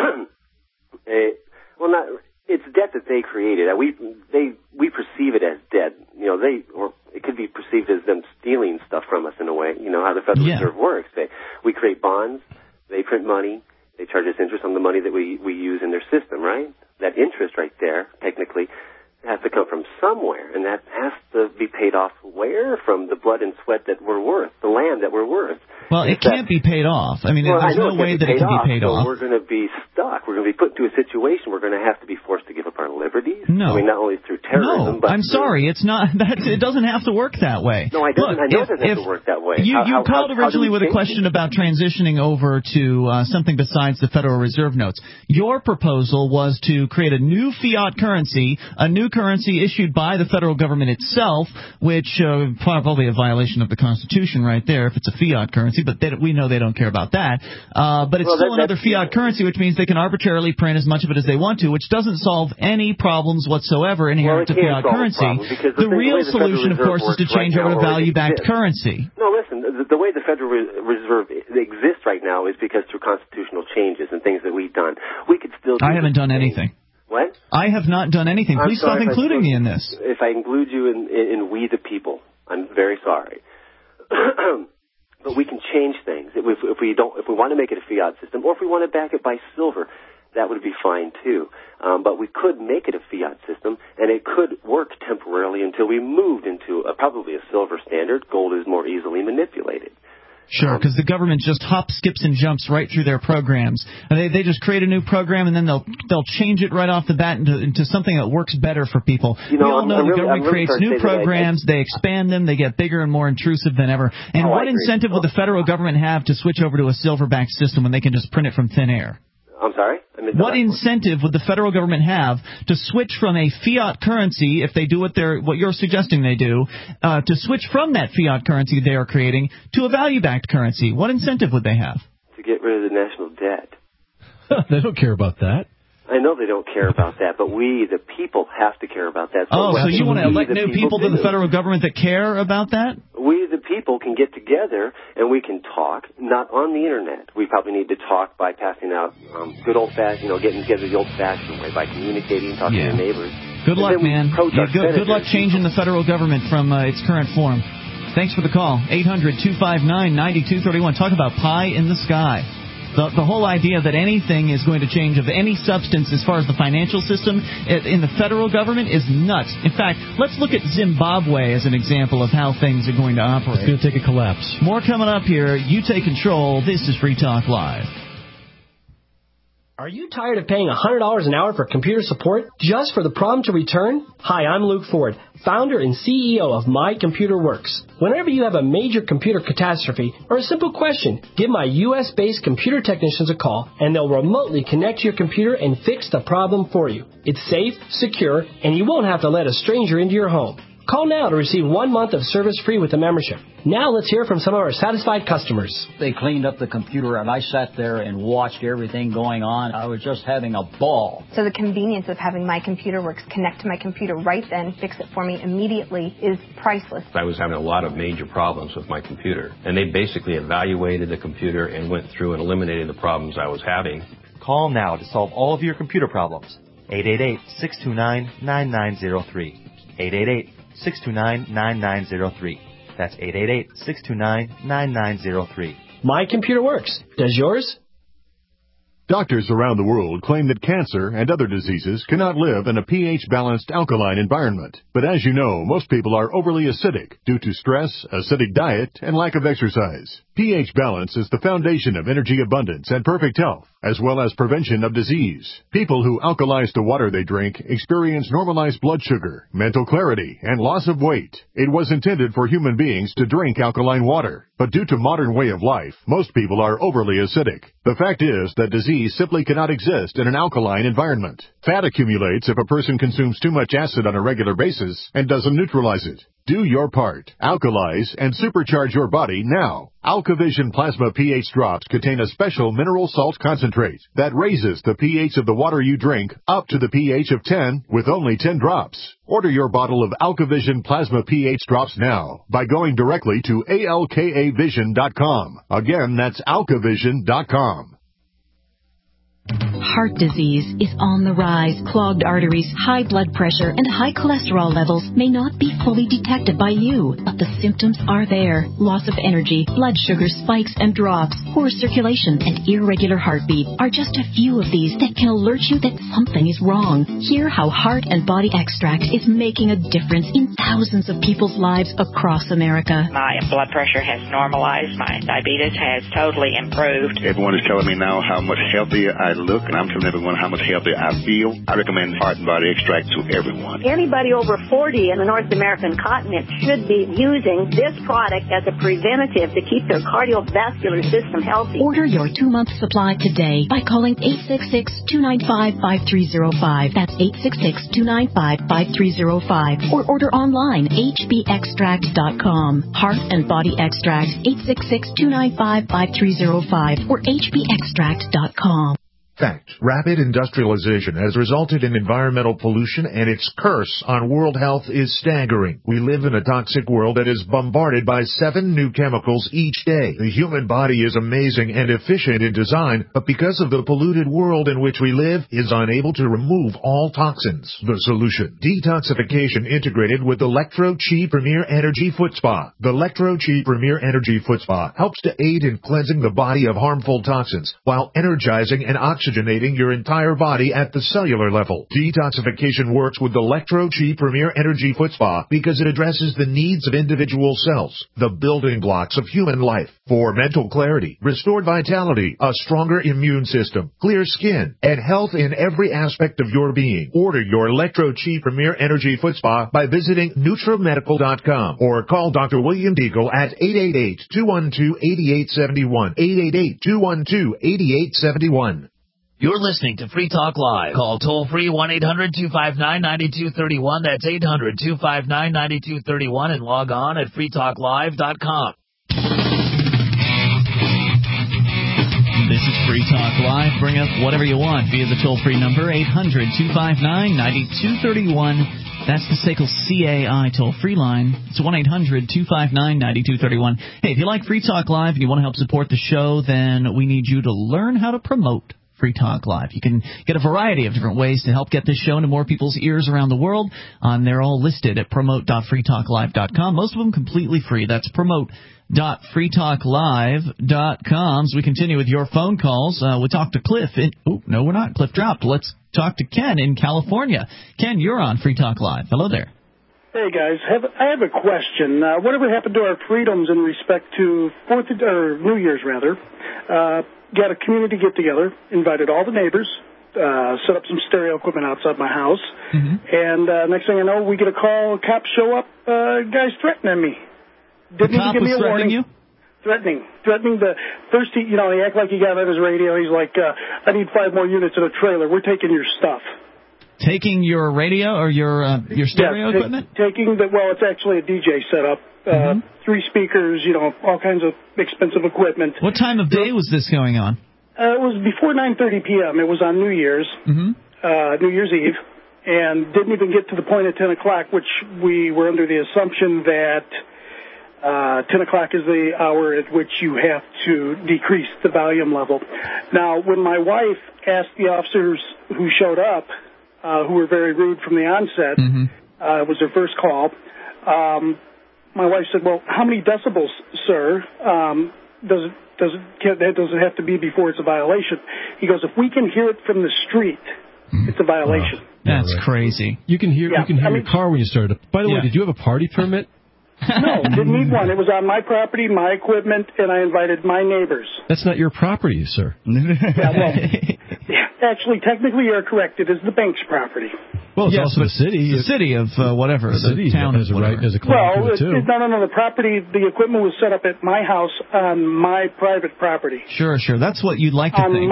it's debt that they created. We perceive it as debt. You know, it could be perceived as them stealing stuff from us in a way. You know how the Federal Reserve works. We create bonds. They print money. They charge us interest on the money that we use in their system, right? That interest right there, technically, has to come from somewhere, and that has to be paid off where? From the blood and sweat that we're worth, the land that we're worth. Well, it can't be paid off. I mean, there's no way that it can be paid off. We're going to be stuck. We're going to be put into a situation we're going to have to be forced to give up our liberties. No. I mean, not only through terrorism, but... I'm sorry. It's not. It doesn't have to work that way. No, I know it doesn't have to work that way. You called originally with a question about transitioning over to something besides the Federal Reserve notes. Your proposal was to create a new fiat currency, a new currency issued by the federal government itself, which probably a violation of the Constitution right there if it's a fiat currency, but we know they don't care about that. But it's still another fiat currency, which means they can arbitrarily print as much of it as they want to, which doesn't solve any problems whatsoever inherent to fiat currency. The real solution, of course, is to change over to value-backed currency. No, listen, the way the Federal Reserve exists right now is because through constitutional changes and things that we've done. We could still do I haven't done anything. What? I have not done anything. Please stop including me in this. If I include you in we the people, I'm very sorry. But we can change things. If we want to make it a fiat system, or if we want to back it by silver, that would be fine too. But we could make it a fiat system, and it could work temporarily until we moved into probably a silver standard. Gold is more easily manipulated. Sure, because the government just hops, skips, and jumps right through their programs. And they just create a new program, and then they'll change it right off the bat into something that works better for people. We all know the government creates new programs, they expand them, they get bigger and more intrusive than ever. And what incentive would the federal government have to switch over to a silver-backed system when they can just print it from thin air? I'm sorry? What incentive would the federal government have to switch from a fiat currency, if they do what you're suggesting they do, to switch from that fiat currency they are creating to a value-backed currency? What incentive would they have? To get rid of the national debt. They don't care about that. I know they don't care about that, but we, the people, have to care about that. So you want to elect new people to the federal government that care about that? We, the people, can get together and we can talk, not on the Internet. We probably need to talk by passing out good old-fashioned, getting together the old-fashioned way, by communicating, talking to your neighbors. Good luck, man. Good luck changing the federal government from its current form. Thanks for the call. 800-259-9231. Talk about pie in the sky. The whole idea that anything is going to change of any substance as far as the financial system in the federal government is nuts. In fact, let's look at Zimbabwe as an example of how things are going to operate. It's going to take a collapse. More coming up here. You take control. This is Free Talk Live. Are you tired of paying $100 an hour for computer support just for the problem to return? Hi, I'm Luke Ford, founder and CEO of My Computer Works. Whenever you have a major computer catastrophe or a simple question, give my U.S.-based computer technicians a call, and they'll remotely connect to your computer and fix the problem for you. It's safe, secure, and you won't have to let a stranger into your home. Call now to receive 1 month of service free with a membership. Now let's hear from some of our satisfied customers. They cleaned up the computer, and I sat there and watched everything going on. I was just having a ball. So the convenience of having My Computer Works connect to my computer right then, fix it for me immediately, is priceless. I was having a lot of major problems with my computer, and they basically evaluated the computer and went through and eliminated the problems I was having. Call now to solve all of your computer problems. 888-629-9903. 888-629-9903. That's 888-629-9903. My Computer Works. Does yours? Doctors around the world claim that cancer and other diseases cannot live in a pH-balanced alkaline environment. But as you know, most people are overly acidic due to stress, acidic diet, and lack of exercise. pH balance is the foundation of energy abundance and perfect health, as well as prevention of disease. People who alkalize the water they drink experience normalized blood sugar, mental clarity, and loss of weight. It was intended for human beings to drink alkaline water, but due to modern way of life, most people are overly acidic. The fact is that disease simply cannot exist in an alkaline environment. Fat accumulates if a person consumes too much acid on a regular basis and doesn't neutralize it. Do your part. Alkalize and supercharge your body now. AlkaVision Plasma pH drops contain a special mineral salt concentrate that raises the pH of the water you drink up to the pH of 10 with only 10 drops. Order your bottle of AlkaVision Plasma pH drops now by going directly to alkavision.com. Again, that's alkavision.com. Heart disease is on the rise. Clogged arteries, high blood pressure, and high cholesterol levels may not be fully detected by you, but the symptoms are there. Loss of energy, blood sugar spikes and drops, poor circulation, and irregular heartbeat are just a few of these that can alert you that something is wrong. Hear how Heart and Body Extract is making a difference in thousands of people's lives across America. My blood pressure has normalized. My diabetes has totally improved. Everyone is telling me now how much healthier I look, and I'm telling everyone how much healthier I feel. I recommend Heart and Body Extract to everyone. Anybody over 40 in the North American continent should be using this product as a preventative to keep their cardiovascular system healthy. Order your 2-month supply today by calling 866-295-5305. That's 866-295-5305. Or order online, hbextract.com. Heart and Body Extract, 866-295-5305 or hbextract.com. Fact. Rapid industrialization has resulted in environmental pollution, and its curse on world health is staggering. We live in a toxic world that is bombarded by 7 new chemicals each day. The human body is amazing and efficient in design, but because of the polluted world in which we live, is unable to remove all toxins. The solution: detoxification integrated with Electro-Chi Premier Energy Foot Spa. The Electro-Chi Premier Energy Foot Spa helps to aid in cleansing the body of harmful toxins while energizing and oxygenating your entire body at the cellular level. Detoxification works with Electro-Chi Premier Energy Foot Spa because it addresses the needs of individual cells, the building blocks of human life. For mental clarity, restored vitality, a stronger immune system, clear skin, and health in every aspect of your being. Order your Electro-Chi Premier Energy Foot Spa by visiting NutraMedical.com or call Dr. William Deagle at 888-212-8871. 888-212-8871. You're listening to Free Talk Live. Call toll-free 1-800-259-9231. That's 800-259-9231 and log on at freetalklive.com. This is Free Talk Live. Bring up whatever you want via the toll-free number, 800-259-9231. That's the SACL CAI toll-free line. It's 1-800-259-9231. Hey, if you like Free Talk Live and you want to help support the show, then we need you to learn how to promote Free Talk Live. You can get a variety of different ways to help get this show into more people's ears around the world. They're all listed at promote.freetalklive.com. Most of them completely free. That's promote.freetalklive.com. So we continue with your phone calls. We talked to Cliff. No, we're not. Cliff dropped. Let's talk to Ken in California. Ken, you're on Free Talk Live. Hello there. Hey, guys. I have a question. Whatever happened to our freedoms in respect to New Year's, rather? Got a community get-together, invited all the neighbors, set up some stereo equipment outside my house, and next thing I know, we get a call, cops show up, guy's threatening me. Didn't even give me a warning. You? Threatening the first, he act like he got on his radio. He's like, I need 5 more units in a trailer. We're taking your stuff. Taking your radio or your stereo equipment? It's actually a DJ setup. 3 speakers, all kinds of expensive equipment. What time of day was this going on? It was before 9:30 p.m. It was on New Year's, New Year's Eve, and didn't even get to the point at 10 o'clock, which we were under the assumption that 10 o'clock is the hour at which you have to decrease the volume level. Now, when my wife asked the officers who showed up, who were very rude from the onset, it was their first call, my wife said, well, how many decibels, sir? Does it have to be before it's a violation? He goes, if we can hear it from the street, it's a violation. Wow. That's crazy. You can hear your car when you start it. By the way, did you have a party permit? No, didn't need one. It was on my property, my equipment, and I invited my neighbors. That's not your property, sir. Actually, technically, you're correct. It is the bank's property. Well, it's also the city. The city of whatever. The town has a right as a claim to it, too. No. The property, the equipment was set up at my house on my private property. Sure. That's what you'd like to think.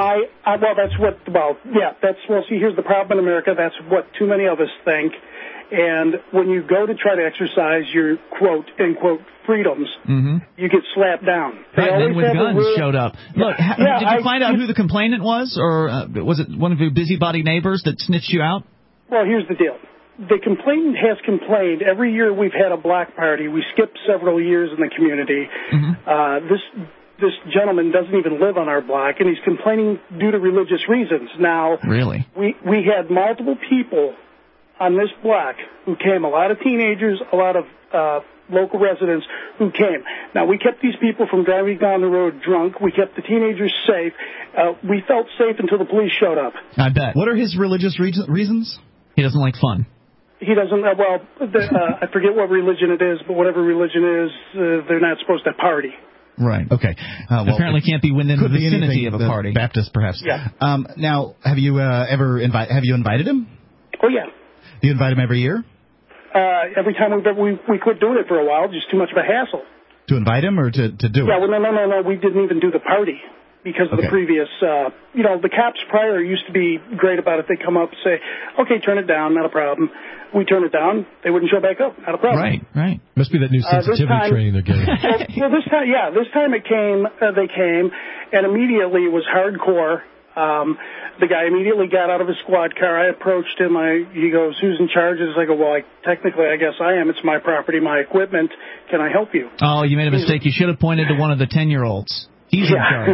See, here's the problem in America. That's what too many of us think. And when you go to try to exercise your quote-unquote freedoms, you get slapped down. Right, then when guns showed up. Look, did you find out who the complainant was? Or was it one of your busybody neighbors that snitched you out? Well, here's the deal. The complainant has complained. Every year we've had a block party. We skipped several years in the community. this gentleman doesn't even live on our block, and he's complaining due to religious reasons. Now, really, we had multiple people on this block who came, a lot of teenagers, a lot of local residents who came. Now, we kept these people from driving down the road drunk. We kept the teenagers safe. We felt safe until the police showed up. I bet. What are his religious reasons? He doesn't like fun. He doesn't, I forget what religion it is, but whatever religion it is, they're not supposed to party. Right. Okay. Apparently can't be within the vicinity of a party. Baptist, perhaps. Yeah. Now, have you ever invited him? Oh, yeah. Do you invite him every year? Every time we quit doing it for a while, just too much of a hassle. To invite him or to do it? Yeah, well, no. We didn't even do the party because of the previous, the cops prior used to be great about it. They come up and say, okay, turn it down, not a problem. We turn it down, they wouldn't show back up, not a problem. Right. Must be that new sensitivity training they're getting. well, this time they came, and immediately it was hardcore. The guy immediately got out of his squad car. I approached him. He goes, who's in charge? I go, well, technically, I guess I am. It's my property, my equipment. Can I help you? Oh, you made a mistake. You should have pointed to one of the 10-year-olds. He's in charge.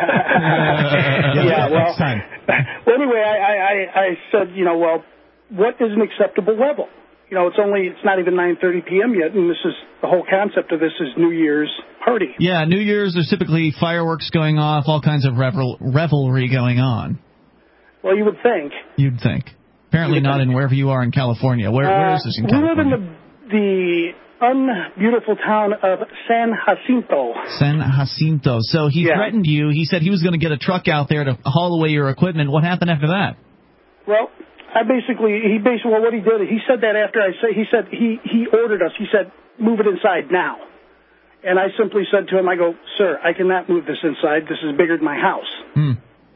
Well, anyway, I said, what is an acceptable level? It's not even 9:30 p.m. yet, and the whole concept of this is New Year's party. Yeah, New Year's, there's typically fireworks going off, all kinds of revelry going on. Well, you would think. You'd think. Apparently not in wherever you are in California. Where is this in California? We live in the unbeautiful town of San Jacinto. San Jacinto. So he threatened you. He said he was going to get a truck out there to haul away your equipment. What happened after that? Well, what he did, he said that after he ordered us. He said, move it inside now. And I simply said to him, I go, sir, I cannot move this inside. This is bigger than my house.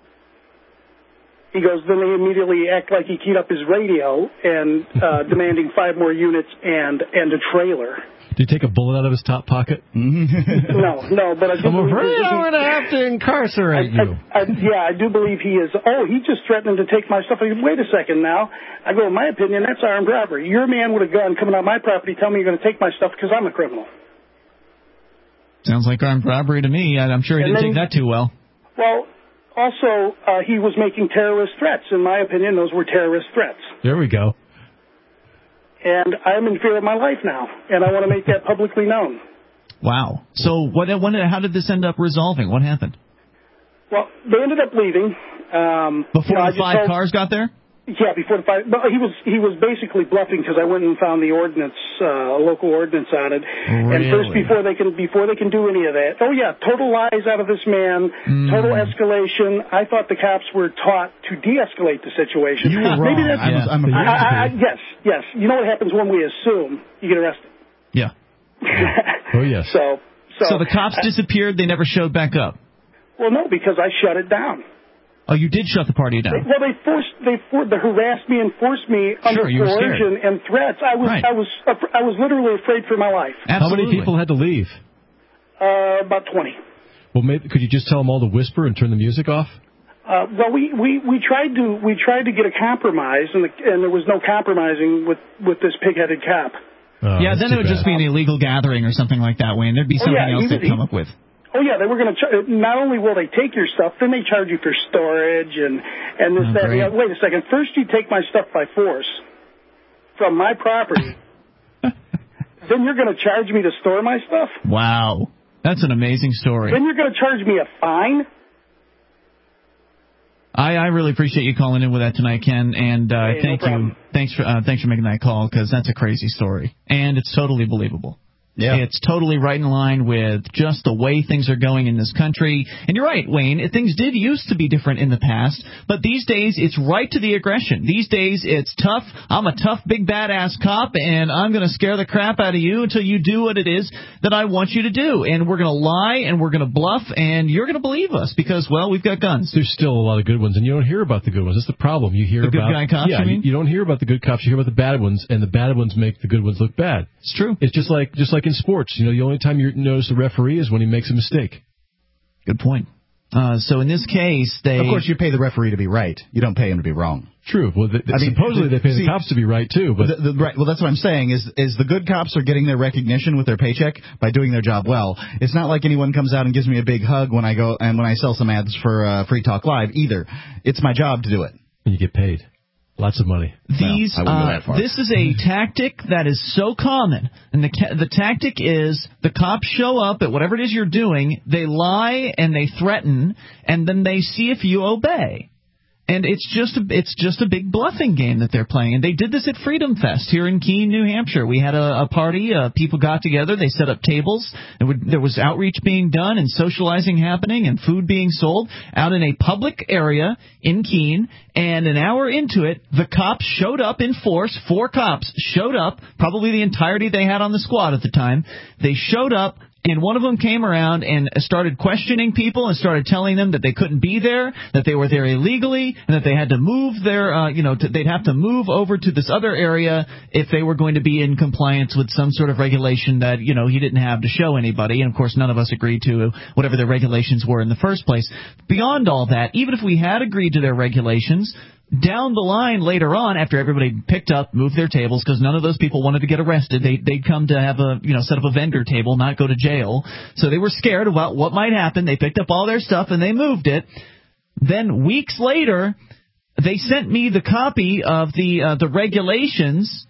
He goes, then they immediately act like he keyed up his radio and demanding 5 more units and a trailer. Did he take a bullet out of his top pocket? No, but I'm afraid I'm going to have to incarcerate you. I do believe he is. Oh, he just threatened to take my stuff. I go, wait a second now. I go, in my opinion, that's armed robbery. Your man with a gun coming on my property telling me you're going to take my stuff because I'm a criminal. Sounds like armed robbery to me. I'm sure he didn't take that too well. Well, also, he was making terrorist threats. In my opinion, those were terrorist threats. There we go. And I'm in fear of my life now, and I want to make that publicly known. Wow. So how did this end up resolving? What happened? Well, they ended up leaving. Before the 5 cars got there? Yeah, before the 5. But he was basically bluffing because I went and found the ordinance, a local ordinance on it. Really? And first, before they can do any of that. Oh yeah, total lies out of this man, total escalation. I thought the cops were taught to de-escalate the situation. You were wrong. Maybe that's, I'm yes. You know what happens when we assume? You get arrested. Yeah. Oh yes. So the cops disappeared. They never showed back up. Well, no, because I shut it down. Oh, you did shut the party down. Well, they harassed me and forced me under coercion and threats. I was literally afraid for my life. Absolutely. How many people had to leave? About 20. Well, maybe could you just tell them all to whisper and turn the music off? Well, we tried to get a compromise, and there was no compromising with this pig-headed cop. Then it would just be an illegal gathering or something like that, Wayne. There'd be something else they'd come up with. Oh, yeah, they were going to not only will they take your stuff, then they charge you for storage and this, that, and that. Wait a second. First you take my stuff by force from my property. Then you're going to charge me to store my stuff? Wow. That's an amazing story. Then you're going to charge me a fine? I really appreciate you calling in with that tonight, Ken, and thank you. Thanks for making that call, because that's a crazy story, and it's totally believable. Yeah. It's totally right in line with just the way things are going in this country. And you're right, Wayne, things did used to be different in the past, but these days it's right to the aggression. These days it's tough. I'm a tough, big, badass cop, and I'm going to scare the crap out of you until you do what it is that I want you to do. And we're going to lie, and we're going to bluff, and you're going to believe us because, well, we've got guns. There's still a lot of good ones, and you don't hear about the good ones. That's the problem. You hear the about good guy cops, you mean? You don't hear about the good cops. You hear about the bad ones, and the bad ones make the good ones look bad. It's true. It's just like in sports. The only time you notice the referee is when he makes a mistake. Good point. So in this case, Of course, you pay the referee to be right. You don't pay him to be wrong. True. Well, supposedly they pay the cops to be right, too. But right. Well, that's what I'm saying, is the good cops are getting their recognition with their paycheck by doing their job well. It's not like anyone comes out and gives me a big hug when I go and when I sell some ads for Free Talk Live either. It's my job to do it. And you get paid. Lots of money. This is a tactic that is so common, and the tactic is the cops show up at whatever it is you're doing, they lie and they threaten, and then they see if you obey. And it's just a big bluffing game that they're playing. And they did this at Freedom Fest here in Keene, New Hampshire. We had a party. People got together. They set up tables. There was outreach being done and socializing happening and food being sold out in a public area in Keene. And an hour into it, the cops showed up in force. 4 cops showed up, probably the entirety they had on the squad at the time. They showed up. And one of them came around and started questioning people and started telling them that they couldn't be there, that they were there illegally, and that they had to move they'd have to move over to this other area if they were going to be in compliance with some sort of regulation that, he didn't have to show anybody. And, of course, none of us agreed to whatever their regulations were in the first place. Beyond all that, even if we had agreed to their regulations, down the line later on, after everybody picked up, moved their tables, because none of those people wanted to get arrested. They'd come to have set up a vendor table, not go to jail. So they were scared about what might happen. They picked up all their stuff and they moved it. Then weeks later, they sent me the copy of the regulations,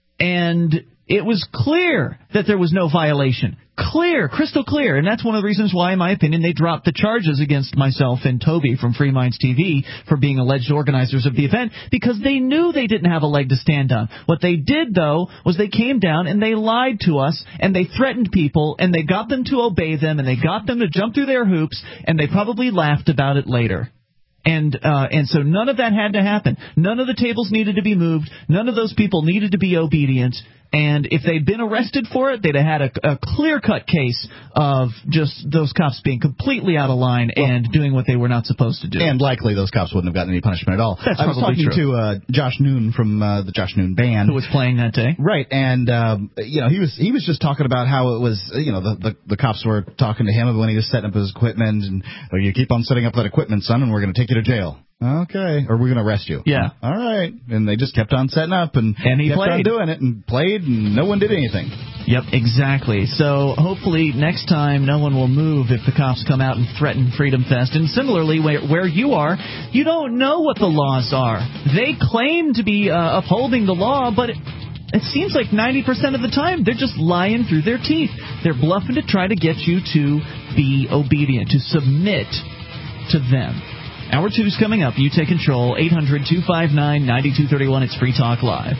and it was clear that there was no violation. Clear, crystal clear. And that's one of the reasons why, in my opinion, they dropped the charges against myself and Toby from Free Minds TV for being alleged organizers of the event, because they knew they didn't have a leg to stand on. What they did, though, was they came down and they lied to us, and they threatened people, and they got them to obey them, and they got them to jump through their hoops, and they probably laughed about it later. And so none of that had to happen. None of the tables needed to be moved. None of those people needed to be obedient. And if they'd been arrested for it, they'd have had a clear-cut case of just those cops being completely out of line and doing what they were not supposed to do. And likely those cops wouldn't have gotten any punishment at all. That's I was talking to Josh Noon from the Josh Noon Band, who was playing that day. Right, and he was just talking about how it was, the cops were talking to him when he was setting up his equipment, and you keep on setting up that equipment, son, and we're going to take you to jail. Okay, or we're going to arrest you. Yeah. All right. And they just kept on setting up, and he kept played. on doing it, and played, and no one did anything. Yep, exactly. So hopefully next time no one will move if the cops come out and threaten Freedom Fest. And similarly, where you are, you don't know what the laws are. They claim to be upholding the law, but it seems like 90% of the time they're just lying through their teeth. They're bluffing to try to get you to be obedient, to submit to them. Hour 2 is coming up. You take control. 800-259-9231. It's Free Talk Live.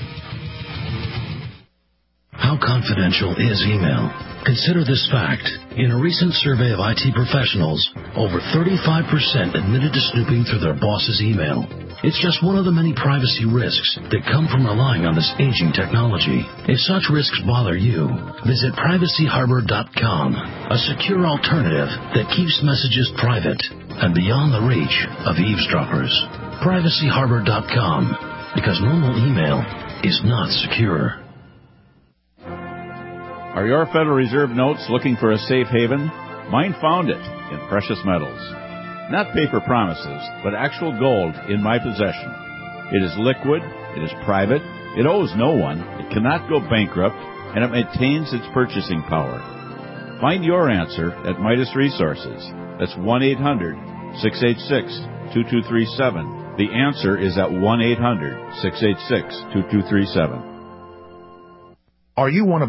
How confidential is email? Consider this fact. In a recent survey of IT professionals, over 35% admitted to snooping through their boss's email. It's just one of the many privacy risks that come from relying on this aging technology. If such risks bother you, visit privacyharbor.com, a secure alternative that keeps messages private and beyond the reach of eavesdroppers. privacyharbor.com, because normal email is not secure. Are your Federal Reserve notes looking for a safe haven? Mine found it in precious metals. Not paper promises, but actual gold in my possession. It is liquid, it is private, it owes no one, it cannot go bankrupt, and it maintains its purchasing power. Find your answer at Midas Resources. That's 1-800-686-2237. The answer is at 1-800-686-2237. Are you one of